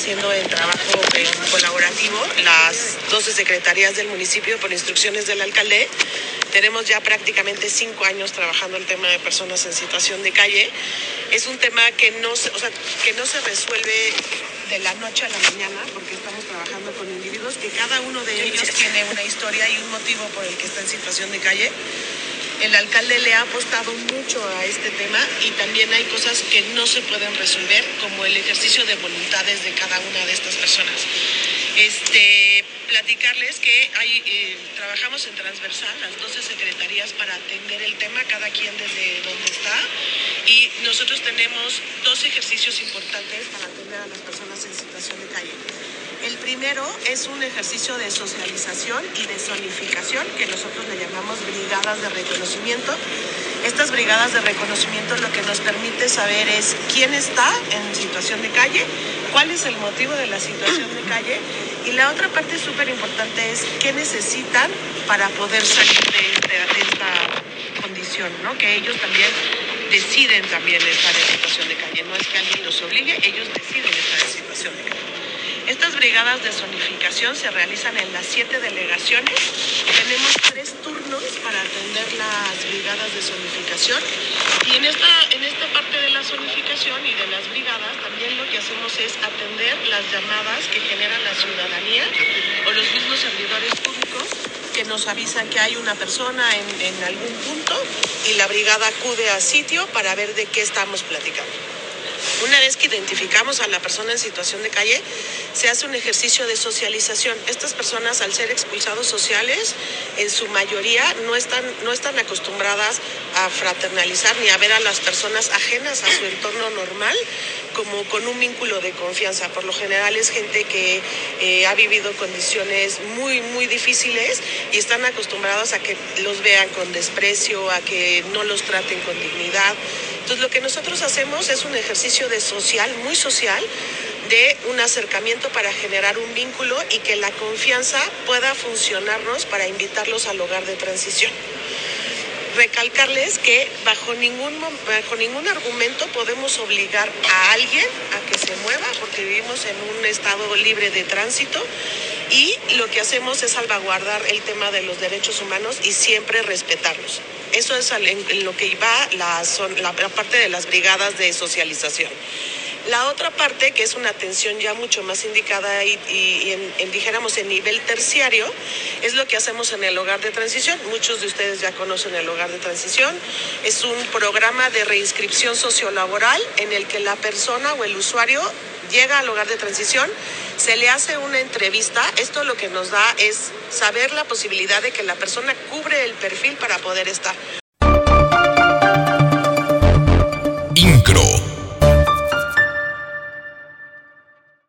haciendo en trabajo colaborativo las 12 secretarías del municipio por instrucciones del alcalde. Tenemos ya prácticamente 5 años trabajando el tema de personas en situación de calle. Es un tema que no se resuelve de la noche a la mañana, porque estamos trabajando con individuos que cada uno de ellos tiene una historia y un motivo por el que está en situación de calle. El alcalde le ha apostado mucho a este tema y también hay cosas que no se pueden resolver, como el ejercicio de voluntades de cada una de estas personas. Platicarles que trabajamos en transversal, las 12 secretarías, para atender el tema, cada quien desde donde está. Y nosotros tenemos 2 ejercicios importantes para atender a las personas en situación de calle. El primero es un ejercicio de socialización y de zonificación, que nosotros le llamamos brigadas de reconocimiento. Estas brigadas de reconocimiento lo que nos permite saber es quién está en situación de calle, cuál es el motivo de la situación de calle, y la otra parte súper importante es qué necesitan para poder salir de esta condición, ¿no? Que ellos también deciden también estar en situación de calle, no es que alguien los obligue, ellos deciden estar en situación de calle. Estas brigadas de zonificación se realizan en las 7 delegaciones. Tenemos 3 turnos para atender las brigadas de zonificación. Y en esta parte de la zonificación y de las brigadas, también lo que hacemos es atender las llamadas que genera la ciudadanía o los mismos servidores públicos que nos avisan que hay una persona en algún punto y la brigada acude a sitio para ver de qué estamos platicando. Una vez que identificamos a la persona en situación de calle, se hace un ejercicio de socialización. Estas personas, al ser expulsados sociales, en su mayoría no están acostumbradas a fraternalizar ni a ver a las personas ajenas a su entorno normal como con un vínculo de confianza. Por lo general es gente que ha vivido condiciones muy, muy difíciles y están acostumbrados a que los vean con desprecio, a que no los traten con dignidad. Entonces, lo que nosotros hacemos es un ejercicio muy social, de un acercamiento para generar un vínculo y que la confianza pueda funcionarnos para invitarlos al hogar de transición. Recalcarles que bajo ningún argumento podemos obligar a alguien a que se mueva, porque vivimos en un estado libre de tránsito y lo que hacemos es salvaguardar el tema de los derechos humanos y siempre respetarlos. Eso es en lo que va la parte de las brigadas de socialización. La otra parte, que es una atención ya mucho más indicada y dijéramos en nivel terciario, es lo que hacemos en el hogar de transición. Muchos de ustedes ya conocen el hogar de transición. Es un programa de reinscripción sociolaboral en el que la persona o el usuario llega al hogar de transición, se le hace una entrevista. Esto lo que nos da es saber la posibilidad de que la persona cubre el perfil para poder estar.